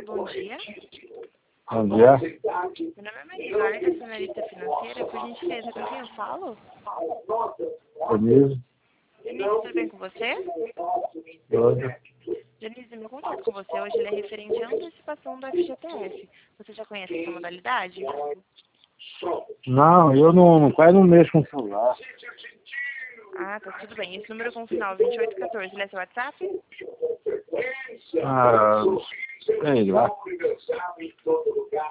bom dia. Bom dia. Meu nome é Maria Eduarda, sou analista financeira. Por gentileza, com quem eu falo? Denise. Denise, tudo bem com você? Hoje. Denise, meu contato com você hoje ele é referente à antecipação do FGTS. Você já conhece essa modalidade? Não, eu quase não mexo com celular. Ah, tá, tudo bem. Esse número com final 2814, ele é seu WhatsApp? Ah, sei lá.